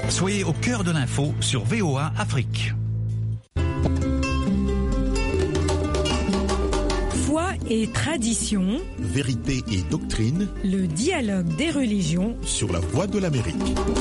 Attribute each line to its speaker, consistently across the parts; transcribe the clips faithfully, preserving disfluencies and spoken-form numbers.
Speaker 1: Soyez au cœur de l'info sur V O A Afrique.
Speaker 2: Foi et tradition,
Speaker 3: vérité et doctrine,
Speaker 2: le dialogue des religions
Speaker 3: sur la Voix de l'Amérique.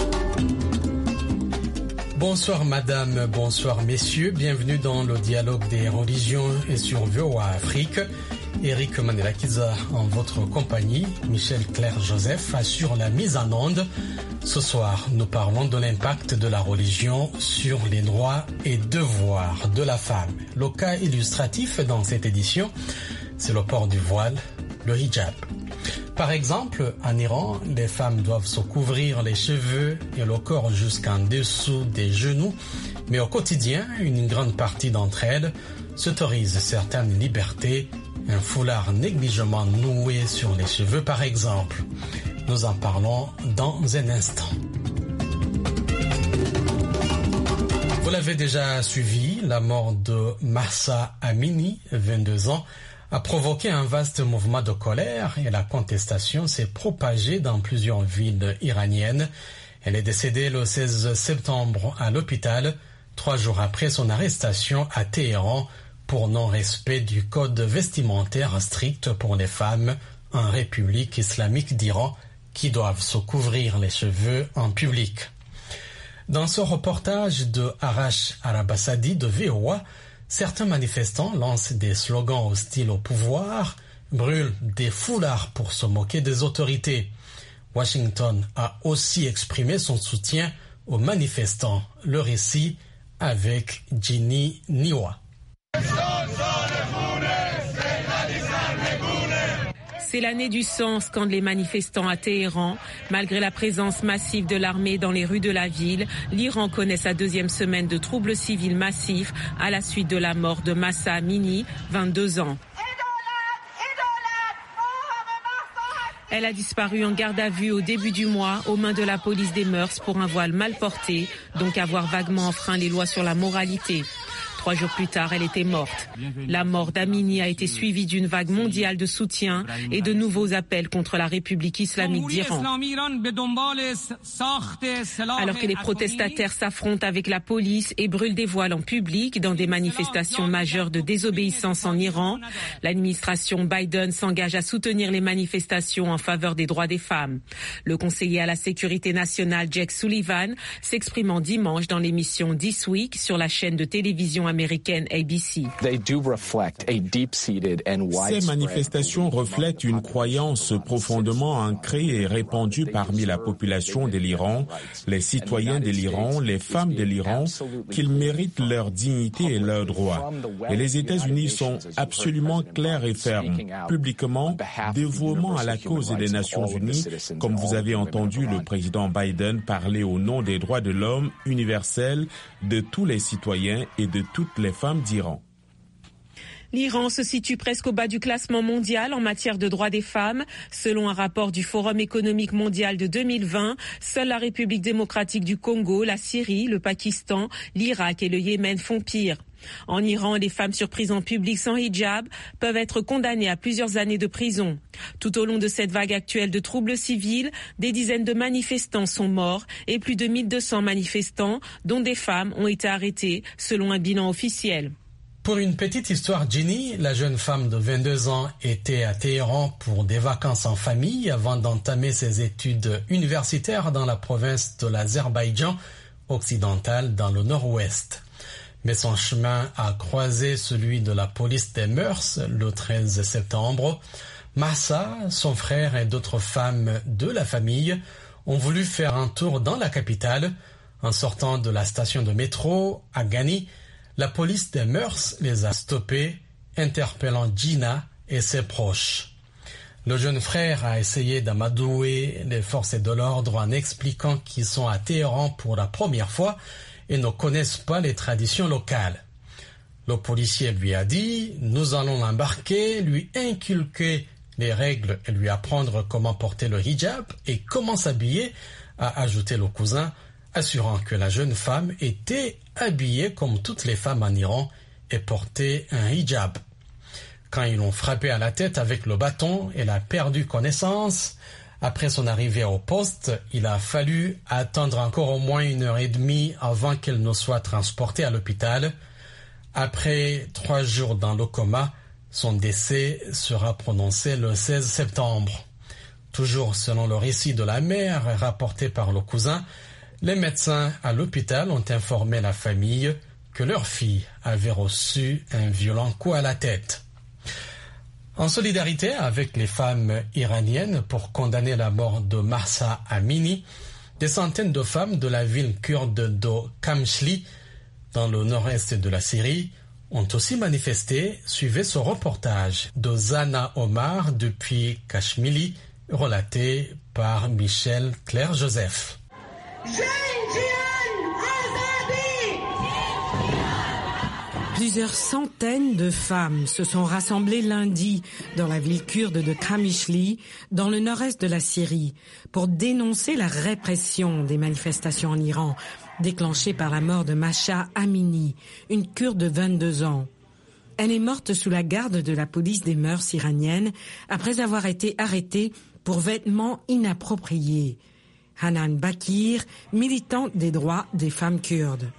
Speaker 4: Bonsoir madame, bonsoir messieurs, bienvenue dans le dialogue des religions et sur V O A Afrique. Eric Manelakiza en votre compagnie, Michel Claire Joseph assure la mise en onde. Ce soir, nous parlons de l'impact de la religion sur les droits et devoirs de la femme. Le cas illustratif dans cette édition, c'est le port du voile, le hijab. Par exemple, en Iran, les femmes doivent se couvrir les cheveux et le corps jusqu'en dessous des genoux, mais au quotidien, une grande partie d'entre elles s'autorisent certaines libertés, un foulard négligemment noué sur les cheveux par exemple. Nous en parlons dans un instant. Vous l'avez déjà suivi, la mort de Mahsa Amini, vingt-deux ans, a provoqué un vaste mouvement de colère et la contestation s'est propagée dans plusieurs villes iraniennes. Elle est décédée le seize septembre à l'hôpital, trois jours après son arrestation à Téhéran pour non-respect du code vestimentaire strict pour les femmes en République islamique d'Iran qui doivent se couvrir les cheveux en public. Dans ce reportage de Arash Arabasadi de V O A, certains manifestants lancent des slogans hostiles au pouvoir, brûlent des foulards pour se moquer des autorités. Washington a aussi exprimé son soutien aux manifestants. Le récit avec Ginny Niwa.
Speaker 5: C'est l'année du sang, scandent les manifestants à Téhéran. Malgré la présence massive de l'armée dans les rues de la ville, l'Iran connaît sa deuxième semaine de troubles civils massifs à la suite de la mort de Mahsa Amini, vingt-deux ans. Elle a disparu en garde à vue au début du mois aux mains de la police des mœurs pour un voile mal porté, donc avoir vaguement enfreint les lois sur la moralité. Trois jours plus tard, elle était morte. La mort d'Amini a été suivie d'une vague mondiale de soutien et de nouveaux appels contre la République islamique d'Iran. Alors que les protestataires s'affrontent avec la police et brûlent des voiles en public dans des manifestations majeures de désobéissance en Iran, l'administration Biden s'engage à soutenir les manifestations en faveur des droits des femmes. Le conseiller à la sécurité nationale Jake Sullivan s'exprimant dimanche dans l'émission This Week sur la chaîne de télévision américaine A B C.
Speaker 6: Ces manifestations reflètent une croyance profondément ancrée et répandue parmi la population de l'Iran, les citoyens de l'Iran, les femmes de l'Iran, qu'ils méritent leur dignité et leurs droits. Et les États-Unis sont absolument clairs et fermes, publiquement, dévouement à la cause des Nations Unies, comme vous avez entendu le président Biden parler au nom des droits de l'homme universels de tous les citoyens et de toutes les femmes d'Iran.
Speaker 5: L'Iran se situe presque au bas du classement mondial en matière de droits des femmes. Selon un rapport du Forum économique mondial de deux mille vingt, seule la République démocratique du Congo, la Syrie, le Pakistan, l'Irak et le Yémen font pire. En Iran, les femmes surprises en public sans hijab peuvent être condamnées à plusieurs années de prison. Tout au long de cette vague actuelle de troubles civils, des dizaines de manifestants sont morts et plus de mille deux cents manifestants, dont des femmes, ont été arrêtés, selon un bilan officiel.
Speaker 4: Pour une petite histoire, Ginny, la jeune femme de vingt-deux ans, était à Téhéran pour des vacances en famille avant d'entamer ses études universitaires dans la province de l'Azerbaïdjan occidental dans le nord-ouest. Mais son chemin a croisé celui de la police des mœurs le treize septembre. Mahsa, son frère et d'autres femmes de la famille ont voulu faire un tour dans la capitale. En sortant de la station de métro à Ghani, la police des mœurs les a stoppés, interpellant Gina et ses proches. Le jeune frère a essayé d'amadouer les forces de l'ordre en expliquant qu'ils sont à Téhéran pour la première fois et ne connaissent pas les traditions locales. Le policier lui a dit « Nous allons l'embarquer, lui inculquer les règles et lui apprendre comment porter le hijab et comment s'habiller », a ajouté le cousin, assurant que la jeune femme était habillée comme toutes les femmes en Iran et portait un hijab. Quand ils l'ont frappée à la tête avec le bâton, elle a perdu connaissance, Après son arrivée au poste, il a fallu attendre encore au moins une heure et demie avant qu'elle ne soit transportée à l'hôpital. Après trois jours dans le coma, son décès sera prononcé le seize septembre. Toujours selon le récit de la mère rapporté par le cousin, les médecins à l'hôpital ont informé la famille que leur fille avait reçu un violent coup à la tête. En solidarité avec les femmes iraniennes pour condamner la mort de Mahsa Amini, des centaines de femmes de la ville kurde de Kamishli, dans le nord-est de la Syrie, ont aussi manifesté. Suivez ce reportage de Zana Omar depuis Kashmili, relaté par Michel Claire-Joseph.
Speaker 2: Plusieurs centaines de femmes se sont rassemblées lundi dans la ville kurde de Kamishli, dans le nord-est de la Syrie, pour dénoncer la répression des manifestations en Iran, déclenchée par la mort de Mahsa Amini, une Kurde de vingt-deux ans. Elle est morte sous la garde de la police des mœurs iraniennes après avoir été arrêtée pour vêtements inappropriés. Hanan Bakir, militante des droits des femmes kurdes.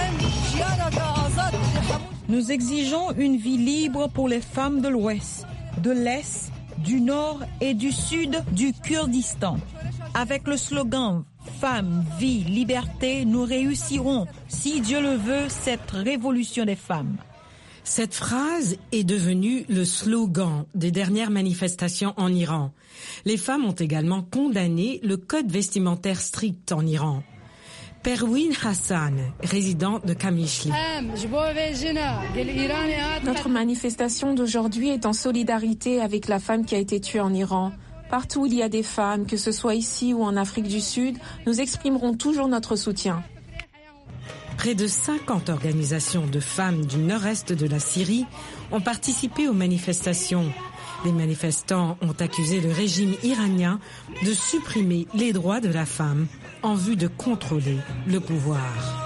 Speaker 7: Nous exigeons une vie libre pour les femmes de l'Ouest, de l'Est, du Nord et du Sud du Kurdistan. Avec le slogan « Femmes, vie, liberté », nous réussirons, si Dieu le veut, cette révolution des femmes.
Speaker 2: Cette phrase est devenue le slogan des dernières manifestations en Iran. Les femmes ont également condamné le code vestimentaire strict en Iran. Perwin Hassan, résident de Kamishli.
Speaker 5: Notre manifestation d'aujourd'hui est en solidarité avec la femme qui a été tuée en Iran. Partout où il y a des femmes, que ce soit ici ou en Afrique du Sud, nous exprimerons toujours notre soutien.
Speaker 2: Près de cinquante organisations de femmes du nord-est de la Syrie ont participé aux manifestations. Les manifestants ont accusé le régime iranien de supprimer les droits de la femme en vue de contrôler le pouvoir.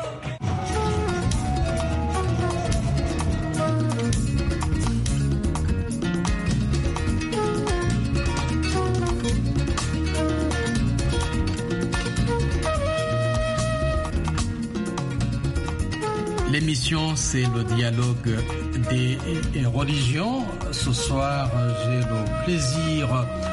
Speaker 4: L'émission, c'est le dialogue des religions. Ce soir, j'ai le plaisir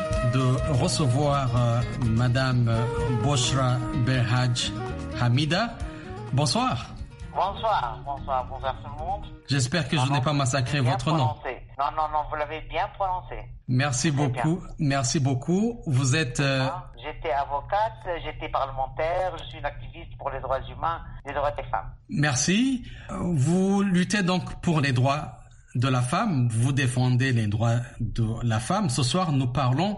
Speaker 4: de recevoir Madame Boshra Berhaj Hamida. Bonsoir.
Speaker 8: Bonsoir, bonsoir, bonsoir tout le monde.
Speaker 4: J'espère que non, je n'ai pas massacré votre nom.
Speaker 8: Non, non, non, vous l'avez bien prononcé.
Speaker 4: Merci beaucoup, bien. merci beaucoup. Vous êtes... Euh...
Speaker 8: J'étais avocate, j'étais parlementaire, je suis une activiste pour les droits humains, les droits des femmes.
Speaker 4: Merci. Vous luttez donc pour les droits de la femme, vous défendez les droits de la femme. Ce soir, nous parlons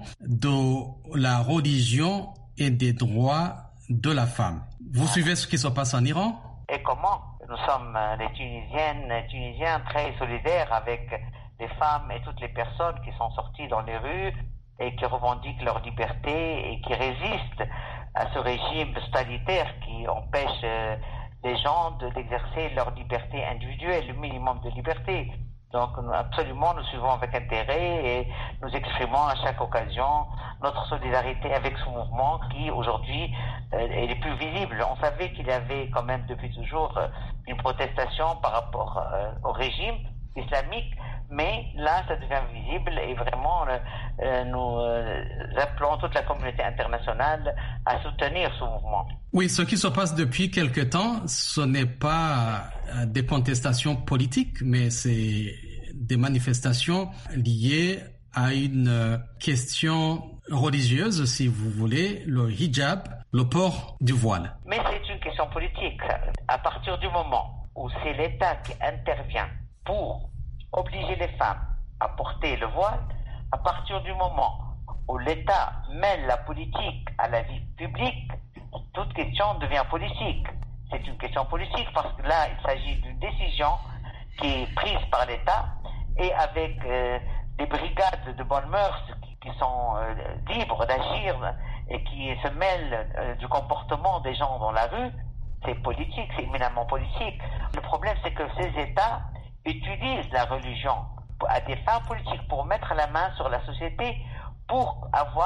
Speaker 4: de la religion et des droits de la femme. Vous suivez ce qui se passe en Iran ?
Speaker 8: Et comment ? Nous sommes les Tunisiennes, les Tunisiens très solidaires avec les femmes et toutes les personnes qui sont sorties dans les rues et qui revendiquent leur liberté et qui résistent à ce régime totalitaire qui empêche les gens de, d'exercer leur liberté individuelle, le minimum de liberté. Donc absolument, nous suivons avec intérêt et nous exprimons à chaque occasion notre solidarité avec ce mouvement qui aujourd'hui euh, est le plus visible. On savait qu'il y avait quand même depuis toujours euh, une protestation par rapport euh, au régime islamique, mais là ça devient visible et vraiment euh, nous euh, appelons toute la communauté internationale à soutenir ce mouvement.
Speaker 4: Oui, ce qui se passe depuis quelque temps, ce n'est pas des contestations politiques, mais c'est des manifestations liées à une question religieuse, si vous voulez, le hijab, le port du voile.
Speaker 8: Mais c'est une question politique. À partir du moment où c'est l'État qui intervient pour obliger les femmes à porter le voile, à partir du moment où l'État mêle la politique à la vie publique, toute question devient politique. C'est une question politique parce que là, il s'agit d'une décision qui est prise par l'État et avec euh, des brigades de bonnes mœurs qui, qui sont euh, libres d'agir et qui se mêlent euh, du comportement des gens dans la rue. C'est politique, c'est éminemment politique. Le problème, c'est que ces États utilisent la religion à des fins politiques pour mettre la main sur la société, pour avoir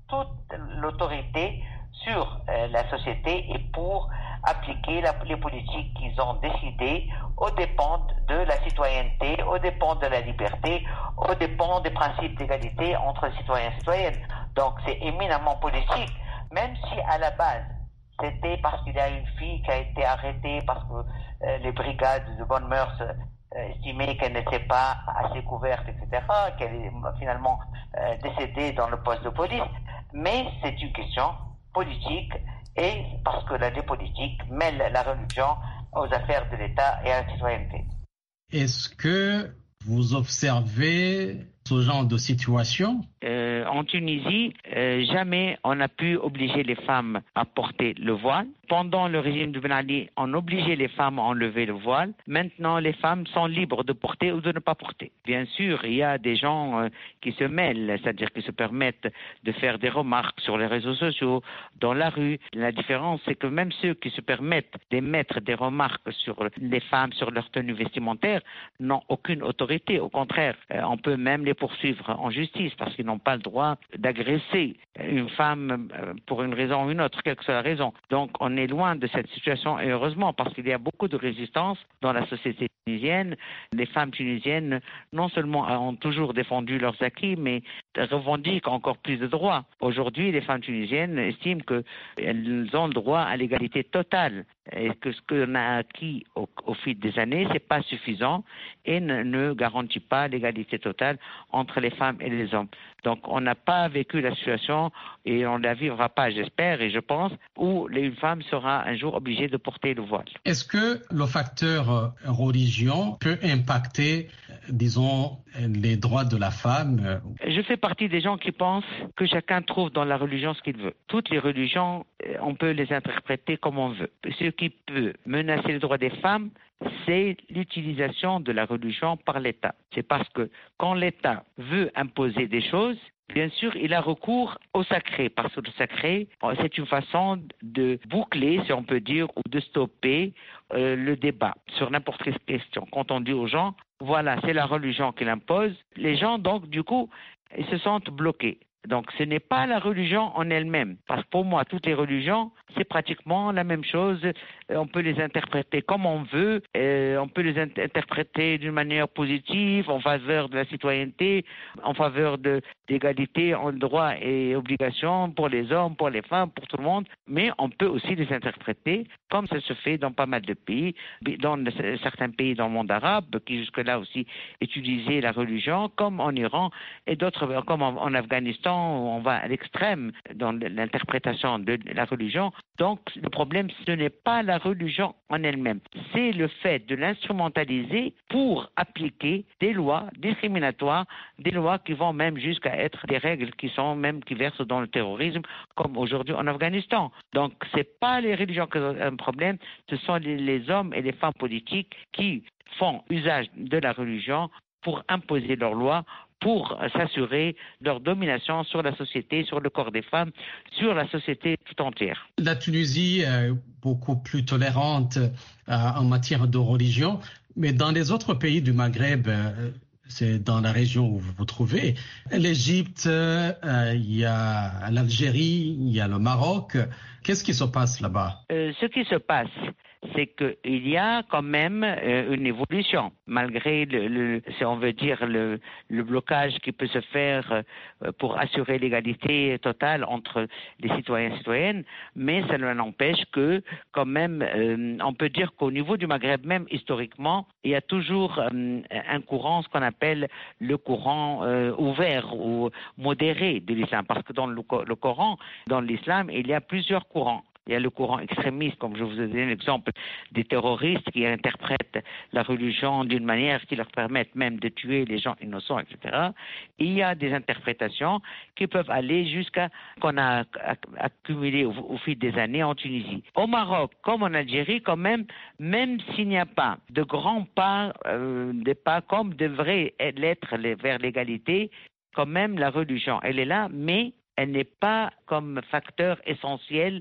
Speaker 8: toute l'autorité sur euh, la société et pour appliquer la, les politiques qu'ils ont décidées aux dépens de la citoyenneté, aux dépens de la liberté, aux dépens des principes d'égalité entre citoyens et citoyennes. Donc c'est éminemment politique, même si à la base c'était parce qu'il y a une fille qui a été arrêtée parce que euh, les brigades de bonnes mœurs euh, estimaient qu'elle n'était pas assez couverte, et cetera, qu'elle est finalement euh, décédée dans le poste de police. Mais c'est une question politique et parce que la politique mêle la religion aux affaires de l'État et à la citoyenneté.
Speaker 4: Est-ce que vous observez ce genre de situation?
Speaker 8: euh, En Tunisie, euh, jamais on n'a pu obliger les femmes à porter le voile. Pendant le régime de Ben Ali, on obligeait les femmes à enlever le voile. Maintenant, les femmes sont libres de porter ou de ne pas porter. Bien sûr, il y a des gens euh, qui se mêlent, c'est-à-dire qui se permettent de faire des remarques sur les réseaux sociaux, dans la rue. La différence, c'est que même ceux qui se permettent d'émettre des remarques sur les femmes, sur leur tenue vestimentaire, n'ont aucune autorité. Au contraire, euh, on peut même les poursuivre en justice parce qu'ils n'ont pas le droit d'agresser une femme euh, pour une raison ou une autre, quelle que soit la raison. Donc, on est loin de cette situation et heureusement parce qu'il y a beaucoup de résistance dans la société tunisienne. Les femmes tunisiennes non seulement ont toujours défendu leurs acquis mais revendiquent encore plus de droits. Aujourd'hui, les femmes tunisiennes estiment qu'elles ont le droit à l'égalité totale et que ce qu'on a acquis au, au fil des années, c'est pas suffisant et ne, ne garantit pas l'égalité totale entre les femmes et les hommes. Donc, on n'a pas vécu la situation et on ne la vivra pas, j'espère et je pense, où une femme sera un jour obligée de porter le voile.
Speaker 4: Est-ce que le facteur religion peut impacter, disons, les droits de la femme?
Speaker 8: Je fais partie des gens qui pensent que chacun trouve dans la religion ce qu'il veut. Toutes les religions, on peut les interpréter comme on veut. Ce qui peut menacer les droits des femmes, c'est l'utilisation de la religion par l'État. C'est parce que quand l'État veut imposer des choses, bien sûr, il a recours au sacré, parce que le sacré, c'est une façon de boucler, si on peut dire, ou de stopper euh, le débat sur n'importe quelle question. Quand on dit aux gens, voilà, c'est la religion qui l'impose, les gens, donc, du coup, ils se sentent bloqués. Donc, ce n'est pas la religion en elle-même. Parce que pour moi, toutes les religions, c'est pratiquement la même chose. On peut les interpréter comme on veut. Euh, on peut les inter- interpréter d'une manière positive, en faveur de la citoyenneté, en faveur de l'égalité en droits et obligations pour les hommes, pour les femmes, pour tout le monde. Mais on peut aussi les interpréter comme ça se fait dans pas mal de pays, dans certains pays dans le monde arabe, qui jusque-là aussi utilisaient la religion, comme en Iran et d'autres, comme en, en Afghanistan, où on va à l'extrême dans l'interprétation de la religion. Donc, le problème, ce n'est pas la religion en elle-même. C'est le fait de l'instrumentaliser pour appliquer des lois discriminatoires, des lois qui vont même jusqu'à être des règles qui sont même, qui versent dans le terrorisme, comme aujourd'hui en Afghanistan. Donc, c'est pas les religions qui ont un problème, ce sont les, les hommes et les femmes politiques qui font usage de la religion pour imposer leurs lois, pour s'assurer leur domination sur la société, sur le corps des femmes, sur la société tout entière.
Speaker 4: La Tunisie est beaucoup plus tolérante euh, en matière de religion, mais dans les autres pays du Maghreb, euh, c'est dans la région où vous vous trouvez, l'Égypte, euh, il y a l'Algérie, il y a le Maroc. Qu'est-ce qui se passe là-bas?
Speaker 8: euh, Ce qui se passe, c'est qu'il y a quand même euh, une évolution, malgré, le, le, si on veut dire, le, le blocage qui peut se faire euh, pour assurer l'égalité totale entre les citoyens et citoyennes, mais ça n'empêche que, quand même, euh, on peut dire qu'au niveau du Maghreb même, historiquement, il y a toujours euh, un courant, ce qu'on appelle le courant euh, ouvert ou modéré de l'islam, parce que dans le, le Coran, dans l'islam, il y a plusieurs courants. Il y a le courant extrémiste, comme je vous ai donné l'exemple des terroristes qui interprètent la religion d'une manière qui leur permette même de tuer les gens innocents, et cetera. Et il y a des interprétations qui peuvent aller jusqu'à qu'on a accumulé au, au fil des années en Tunisie. Au Maroc, comme en Algérie, quand même, même s'il n'y a pas de grands pas, euh, des pas comme devrait l'être vers l'égalité, quand même la religion, elle est là, mais elle n'est pas comme facteur essentiel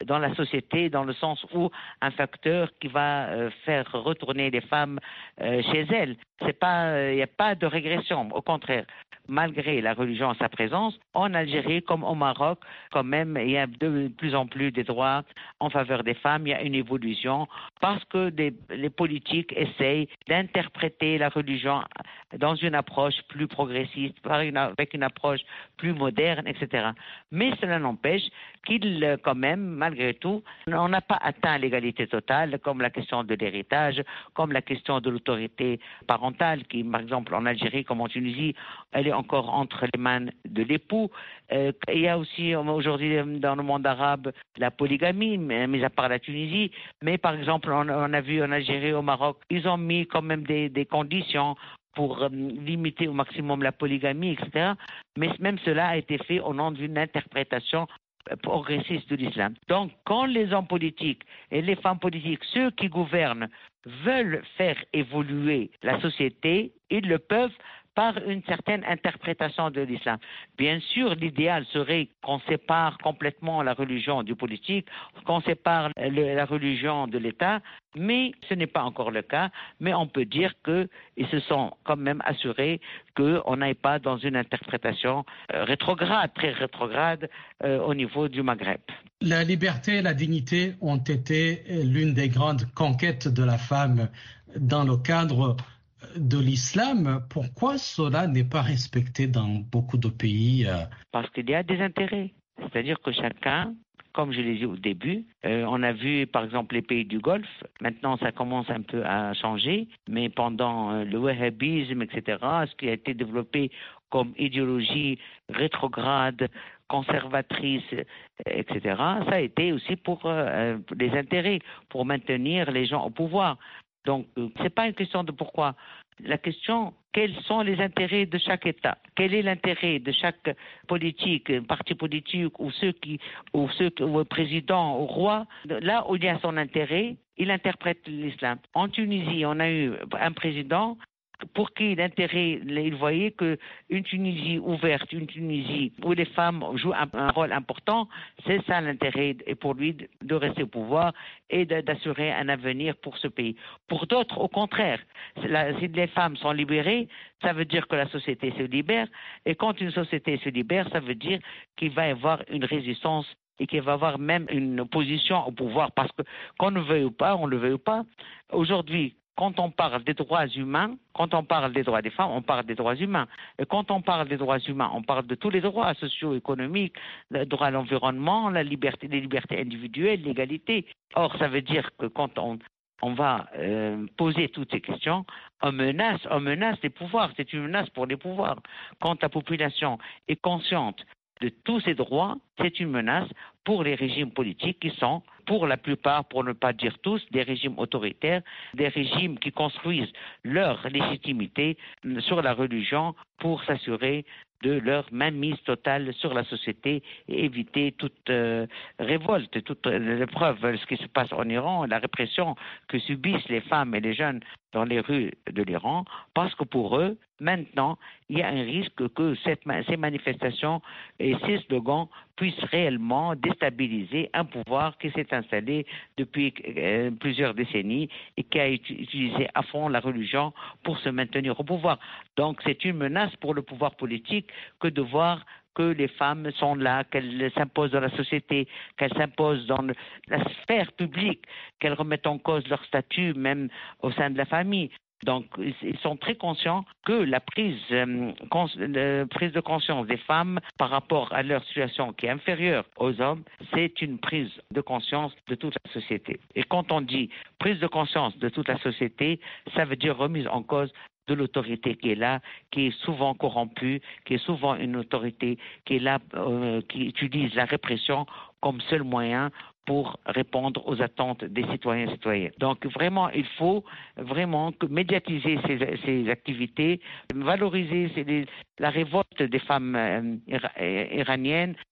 Speaker 8: dans la société, dans le sens où un facteur qui va euh, faire retourner les femmes euh, chez elles. C'est pas, il n'y a pas de régression, au contraire. Malgré la religion à sa présence, en Algérie comme au Maroc, quand même, il y a de plus en plus des droits en faveur des femmes, il y a une évolution, parce que des, les politiques essayent d'interpréter la religion dans une approche plus progressiste, par une, avec une approche plus moderne, et cetera. Mais cela n'empêche qu'il, quand même, malgré tout, on n'a pas atteint l'égalité totale, comme la question de l'héritage, comme la question de l'autorité parentale, qui, par exemple, en Algérie comme en Tunisie, elle est encore entre les mains de l'époux. Euh, il y a aussi aujourd'hui dans le monde arabe la polygamie, mis à part la Tunisie. Mais par exemple, on, on a vu en Algérie, au Maroc, ils ont mis quand même des, des conditions pour euh, limiter au maximum la polygamie, et cetera. Mais même cela a été fait au nom d'une interprétation progressiste de l'islam. Donc, quand les hommes politiques et les femmes politiques, ceux qui gouvernent, veulent faire évoluer la société, ils le peuvent par une certaine interprétation de l'islam. Bien sûr, l'idéal serait qu'on sépare complètement la religion du politique, qu'on sépare le, la religion de l'État, mais ce n'est pas encore le cas. Mais on peut dire qu'ils se sont quand même assurés qu'on n'aille pas dans une interprétation euh, rétrograde, très rétrograde euh, au niveau du Maghreb.
Speaker 4: La liberté et la dignité ont été l'une des grandes conquêtes de la femme dans le cadre de l'islam. Pourquoi cela n'est pas respecté dans beaucoup de pays?
Speaker 8: Parce qu'il y a des intérêts. C'est-à-dire que chacun, comme je l'ai dit au début, euh, on a vu par exemple les pays du Golfe. Maintenant, ça commence un peu à changer. Mais pendant euh, le wahhabisme, et cetera, ce qui a été développé comme idéologie rétrograde, conservatrice, et cetera, ça a été aussi pour euh, les intérêts, pour maintenir les gens au pouvoir. Donc, euh, ce n'est pas une question de pourquoi. La question, quels sont les intérêts de chaque État? Quel est l'intérêt de chaque politique, parti politique ou ceux qui, ou ceux, ou le président, ou roi? Là où il y a son intérêt, il interprète l'islam. En Tunisie, on a eu un président pour qui l'intérêt, il voyait qu'une Tunisie ouverte, une Tunisie où les femmes jouent un, un rôle important, c'est ça l'intérêt et pour lui de rester au pouvoir et de, d'assurer un avenir pour ce pays. Pour d'autres, au contraire, la, si les femmes sont libérées, ça veut dire que la société se libère, et quand une société se libère, ça veut dire qu'il va y avoir une résistance et qu'il va y avoir même une opposition au pouvoir, parce que qu'on ne veuille pas, on ne le veuille pas, aujourd'hui, quand on parle des droits humains, quand on parle des droits des femmes, on parle des droits humains. Et quand on parle des droits humains, on parle de tous les droits socio-économiques, le droit à l'environnement, la liberté, les libertés individuelles, l'égalité. Or, ça veut dire que quand on, on va euh, poser toutes ces questions, on menace, on menace les pouvoirs. C'est une menace pour les pouvoirs. Quand la population est consciente de tous ces droits, c'est une menace pour les régimes politiques qui sont, pour la plupart, pour ne pas dire tous, des régimes autoritaires, des régimes qui construisent leur légitimité sur la religion pour s'assurer de leur mainmise totale sur la société et éviter toute euh, révolte, toute euh, preuve, ce qui se passe en Iran, la répression que subissent les femmes et les jeunes dans les rues de l'Iran, parce que pour eux, maintenant, il y a un risque que cette, ces manifestations et ces slogans puissent réellement déstabiliser un pouvoir qui s'est installé depuis euh, plusieurs décennies et qui a utilisé à fond la religion pour se maintenir au pouvoir. Donc c'est une menace pour le pouvoir politique que de voir que les femmes sont là, qu'elles s'imposent dans la société, qu'elles s'imposent dans le, la sphère publique, qu'elles remettent en cause leur statut même au sein de la famille. Donc, ils sont très conscients que la prise, euh, cons, euh, prise de conscience des femmes par rapport à leur situation qui est inférieure aux hommes, c'est une prise de conscience de toute la société. Et quand on dit prise de conscience de toute la société, ça veut dire remise en cause de l'autorité qui est là, qui est souvent corrompue, qui est souvent une autorité qui est là, euh, qui utilise la répression comme seul moyen pour répondre aux attentes des citoyens et citoyennes. Donc vraiment, il faut vraiment médiatiser ces, ces activités, valoriser ces, la révolte des femmes euh, iraniennes,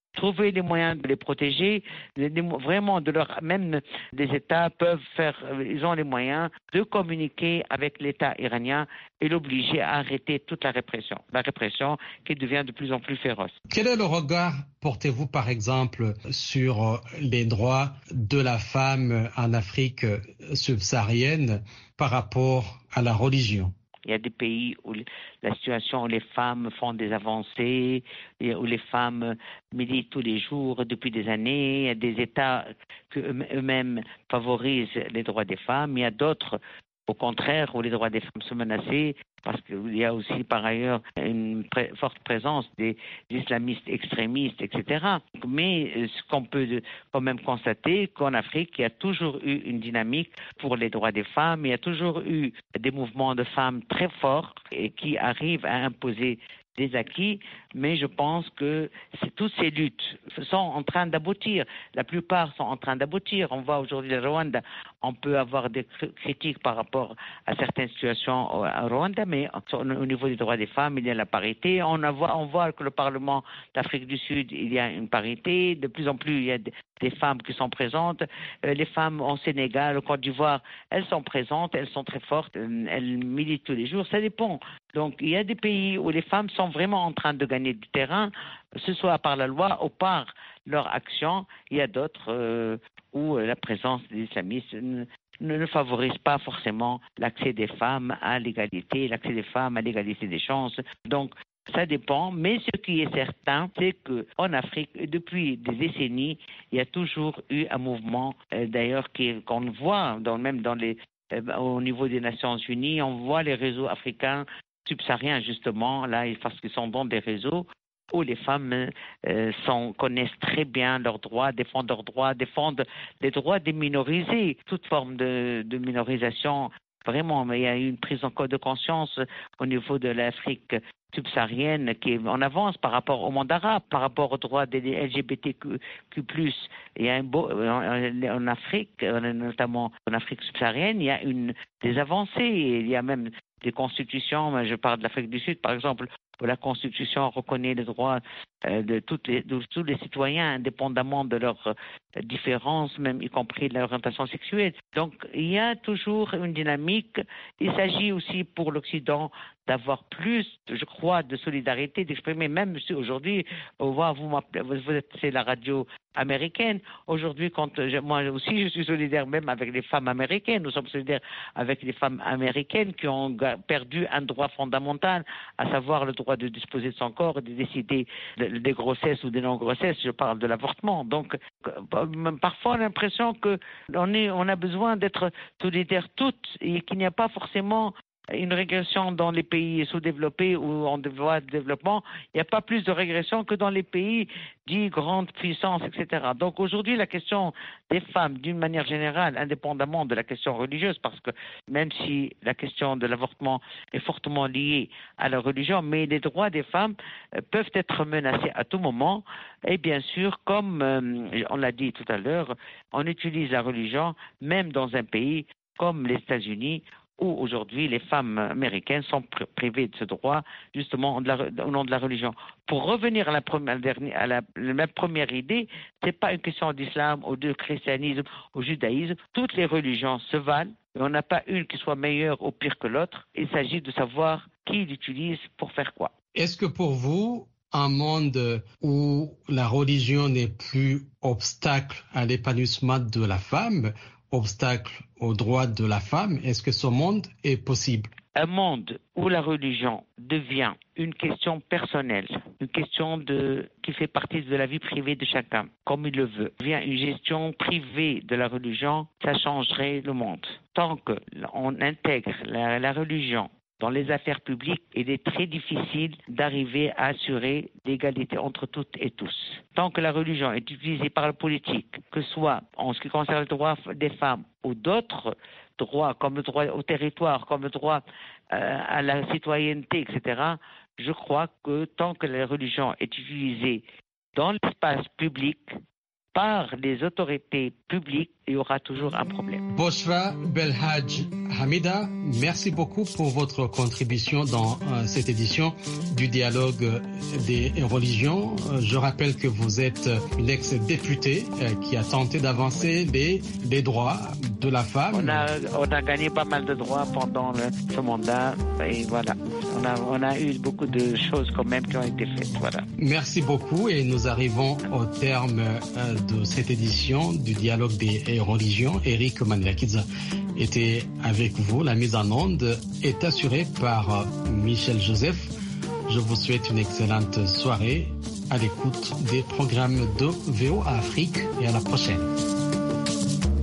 Speaker 8: trouver les moyens de les protéger, vraiment de leur, même des États peuvent faire, ils ont les moyens de communiquer avec l'État iranien et l'obliger à arrêter toute la répression, la répression qui devient de plus en plus féroce.
Speaker 4: Quel est le regard portez-vous par exemple sur les droits de la femme en Afrique subsaharienne par rapport à la religion?
Speaker 8: Il y a des pays où la situation, où les femmes font des avancées, où les femmes militent tous les jours depuis des années. Il y a des États qui eux-mêmes favorisent les droits des femmes. Il y a d'autres, au contraire, où les droits des femmes sont menacés, parce qu'il y a aussi par ailleurs une pré- forte présence des islamistes extrémistes, et cetera. Mais ce qu'on peut quand même constater, qu'en Afrique, il y a toujours eu une dynamique pour les droits des femmes, il y a toujours eu des mouvements de femmes très forts et qui arrivent à imposer des acquis, mais je pense que c'est, toutes ces luttes sont en train d'aboutir. La plupart sont en train d'aboutir. On voit aujourd'hui le Rwanda, on peut avoir des critiques par rapport à certaines situations au Rwanda, mais au niveau des droits des femmes, il y a la parité. On voit, on voit que le Parlement d'Afrique du Sud, il y a une parité. De plus en plus, il y a des femmes qui sont présentes. Les femmes au Sénégal, au Côte d'Ivoire, elles sont présentes, elles sont très fortes, elles militent tous les jours. Ça dépend. Donc, il y a des pays où les femmes sont vraiment en train de gagner du terrain, que ce soit par la loi ou par leur action. Il y a d'autres euh, où la présence des islamistes ne, ne favorise pas forcément l'accès des femmes à l'égalité, l'accès des femmes à l'égalité des chances. Donc, ça dépend, mais ce qui est certain, c'est qu'en Afrique, depuis des décennies, il y a toujours eu un mouvement, euh, d'ailleurs, qui, qu'on voit dans, même dans les, euh, au niveau des Nations Unies, on voit les réseaux africains subsahariens, justement, là, parce qu'ils sont dans des réseaux où les femmes euh, sont, connaissent très bien leurs droits, défendent leurs droits, défendent les droits des minorisés, toute forme de, de minorisation. Vraiment, mais il y a eu une prise en de conscience au niveau de l'Afrique subsaharienne qui est en avance par rapport au monde arabe, par rapport aux droits des L G B T Q plus. Il y a un beau, en Afrique, notamment en Afrique subsaharienne, il y a une, des avancées. Il y a même des constitutions, je parle de l'Afrique du Sud par exemple, où la Constitution reconnaît les droits euh, de, toutes les, de tous les citoyens, indépendamment de leurs euh, différences, même y compris de leur orientation sexuelle. Donc, il y a toujours une dynamique. Il s'agit aussi pour l'Occident d'avoir plus, je crois, de solidarité, d'exprimer, même si aujourd'hui, on voit, vous, vous êtes, c'est la radio américaine. Aujourd'hui, quand je, moi aussi, je suis solidaire même avec les femmes américaines. Nous sommes solidaires avec les femmes américaines qui ont perdu un droit fondamental, à savoir le droit de disposer de son corps et de décider des grossesses ou des non-grossesses. Je parle de l'avortement. Donc, parfois, on a l'impression que on est, on a besoin d'être solidaires toutes et qu'il n'y a pas forcément une régression dans les pays sous-développés ou en voie de développement. Il n'y a pas plus de régression que dans les pays dits grandes puissances, et cetera. Donc aujourd'hui, la question des femmes, d'une manière générale, indépendamment de la question religieuse, parce que même si la question de l'avortement est fortement liée à la religion, mais les droits des femmes euh, peuvent être menacés à tout moment. Et bien sûr, comme euh, on l'a dit tout à l'heure, on utilise la religion même dans un pays comme les États-Unis, où aujourd'hui les femmes américaines sont privées de ce droit, justement de la, au nom de la religion. Pour revenir à la première, à la, la première idée, c'est pas une question d'islam ou de christianisme ou judaïsme. Toutes les religions se valent, et on n'a pas une qui soit meilleure ou pire que l'autre. Il s'agit de savoir qui l'utilise pour faire quoi.
Speaker 4: Est-ce que pour vous, un monde où la religion n'est plus obstacle à l'épanouissement de la femme, obstacle aux droits de la femme, est-ce que ce monde est possible?
Speaker 8: Un monde où la religion devient une question personnelle, une question de, qui fait partie de la vie privée de chacun, comme il le veut, devient une gestion privée de la religion, ça changerait le monde. Tant qu'on intègre la, la religion dans les affaires publiques, il est très difficile d'arriver à assurer l'égalité entre toutes et tous. Tant que la religion est utilisée par la politique, que ce soit en ce qui concerne le droit des femmes ou d'autres droits, comme le droit au territoire, comme le droit euh, à la citoyenneté, et cetera, je crois que tant que la religion est utilisée dans l'espace public, par les autorités publiques, il y aura toujours un problème.
Speaker 4: Boshra Belhadj Hamida, merci beaucoup pour votre contribution dans euh, cette édition du dialogue des religions. Euh, je rappelle que vous êtes une ex-députée euh, qui a tenté d'avancer les, les droits de la femme.
Speaker 8: On a, on a gagné pas mal de droits pendant le, ce mandat et voilà. On a, on a eu beaucoup de choses quand même qui ont été faites. Voilà.
Speaker 4: Merci beaucoup et nous arrivons au terme euh, de cette édition du dialogue des religions. Eric Maniakidze était avec vous. La mise en onde est assurée par euh, Michel Joseph. Je vous souhaite une excellente soirée à l'écoute des programmes de V O A Afrique et à la prochaine.